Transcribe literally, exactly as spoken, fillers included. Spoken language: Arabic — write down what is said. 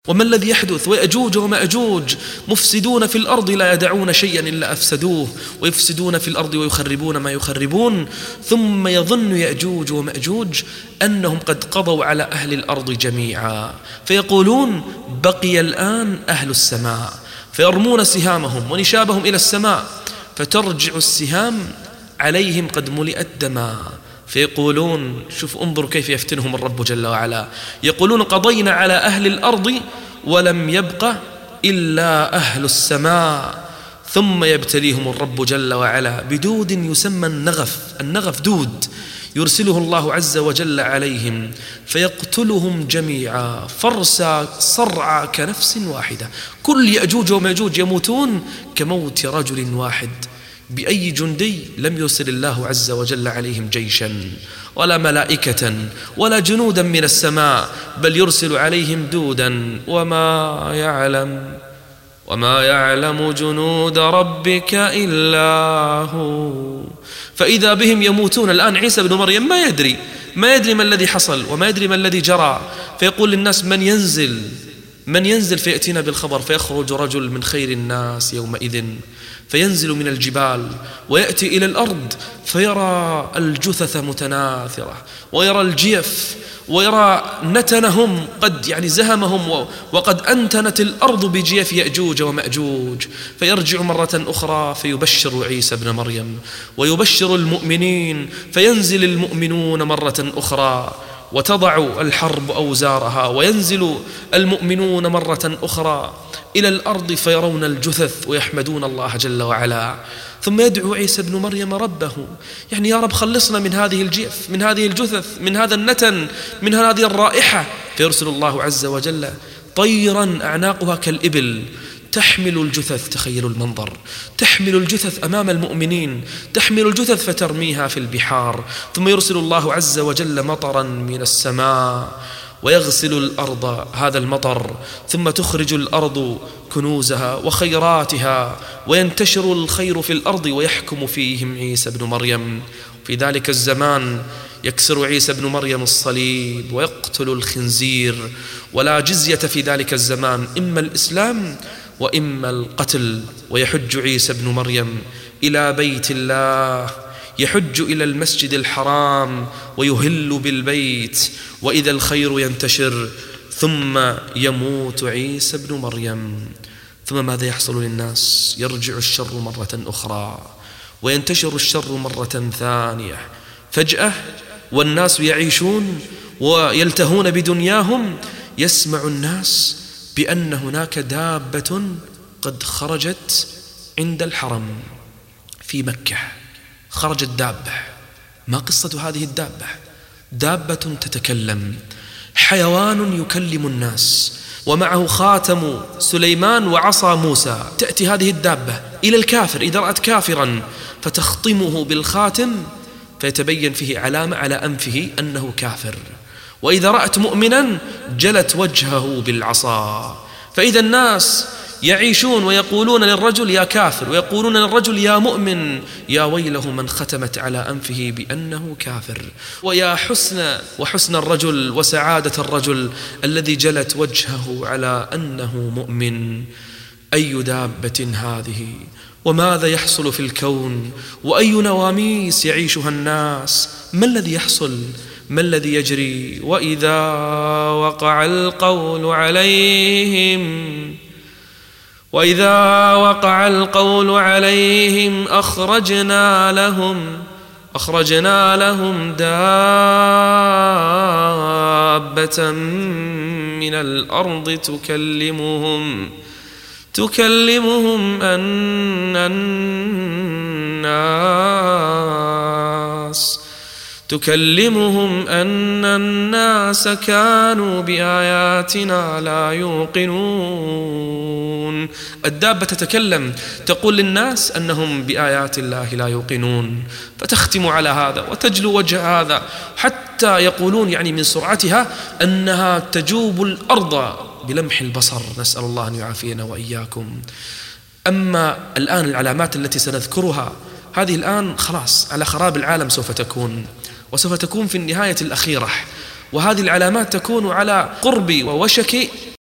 وما الذي يحدث؟ ويأجوج ومأجوج مفسدون في الأرض لا يدعون شيئا إلا أفسدوه، ويفسدون في الأرض ويخربون ما يخربون. ثم يظن يأجوج ومأجوج أنهم قد قضوا على أهل الأرض جميعا، فيقولون بقي الآن أهل السماء، فيرمون سهامهم ونشابهم إلى السماء، فترجع السهام عليهم قد ملئت دما، فيقولون شوف انظروا كيف يفتنهم الرب جل وعلا، يقولون قضينا على أهل الأرض ولم يبق إلا أهل السماء. ثم يبتليهم الرب جل وعلا بدود يسمى النغف، النغف دود يرسله الله عز وجل عليهم فيقتلهم جميعا فرسا صرعا كنفس واحدة. كل يأجوج ومأجوج يموتون كموت رجل واحد. بأي جندي لم يرسل الله عز وجل عليهم جيشا ولا ملائكة ولا جنودا من السماء، بل يرسل عليهم دودا. وما يعلم وما يعلم جنود ربك إلا هو. فإذا بهم يموتون. الآن عيسى بن مريم ما يدري ما يدري ما الذي حصل وما يدري ما الذي جرى، فيقول للناس من ينزل من ينزل فيأتينا بالخبر، فيخرج رجل من خير الناس يومئذ فينزل من الجبال ويأتي إلى الأرض فيرى الجثث متناثرة ويرى الجيف ويرى نتنهم قد يعني زهمهم وقد أنتنت الأرض بجيف يأجوج ومأجوج. فيرجع مرة أخرى فيبشر عيسى بن مريم ويبشر المؤمنين، فينزل المؤمنون مرة أخرى وتضع الحرب أوزارها، وينزل المؤمنون مرة أخرى إلى الأرض فيرون الجثث ويحمدون الله جل وعلا. ثم يدعو عيسى بن مريم ربه، يعني يا رب خلصنا من هذه الجيف، من هذه الجثث، من هذا النتن، من هذه الرائحة. فيرسل الله عز وجل طيرا أعناقها كالإبل تحمل الجثث، تخيلوا المنظر، تحمل الجثث أمام المؤمنين، تحمل الجثث فترميها في البحار. ثم يرسل الله عز وجل مطرا من السماء ويغسل الأرض هذا المطر، ثم تخرج الأرض كنوزها وخيراتها وينتشر الخير في الأرض ويحكم فيهم عيسى بن مريم. في ذلك الزمان يكسر عيسى بن مريم الصليب ويقتل الخنزير، ولا جزية في ذلك الزمان، إما الإسلام وإما القتل. ويحج عيسى بن مريم إلى بيت الله، يحج إلى المسجد الحرام ويهل بالبيت، وإذا الخير ينتشر. ثم يموت عيسى بن مريم. ثم ماذا يحصل للناس؟ يرجع الشر مرة أخرى وينتشر الشر مرة ثانية فجأة، والناس يعيشون ويلتهون بدنياهم. يسمع الناس بأن هناك دابة قد خرجت عند الحرم في مكة، خرجت دابة. ما قصة هذه الدابة؟ دابة تتكلم، حيوان يكلم الناس، ومعه خاتم سليمان وعصا موسى. تأتي هذه الدابة إلى الكافر إذا رأت كافرا فتخطمه بالخاتم فيتبين فيه علامة على أنفه أنه كافر، وإذا رأت مؤمنا جلت وجهه بالعصا. فإذا الناس يعيشون ويقولون للرجل يا كافر، ويقولون للرجل يا مؤمن، يا ويله من ختمت على أنفه بأنه كافر. ويا حسن وحسن الرجل وسعادة الرجل الذي جلت وجهه على أنه مؤمن. أي دابة هذه؟ وماذا يحصل في الكون؟ وأي نواميس يعيشها الناس؟ ما الذي يحصل؟ ما الذي يجري؟ وإذا وقع القول عليهم وإذا وقع القول عليهم أخرجنا لهم أخرجنا لهم دابة من الأرض تكلمهم تكلمهم أن الناس تكلمهم أن الناس كانوا بآياتنا لا يوقنون. الدابة تتكلم تقول للناس أنهم بآيات الله لا يوقنون، فتختم على هذا وتجلو وجه هذا، حتى يقولون يعني من سرعتها أنها تجوب الأرض بلمح البصر. نسأل الله أن يعافينا وإياكم. أما الآن العلامات التي سنذكرها هذه الآن خلاص على خراب العالم سوف تكون، وسوف تكون في النهاية الأخيرة، وهذه العلامات تكون على قرب ووشك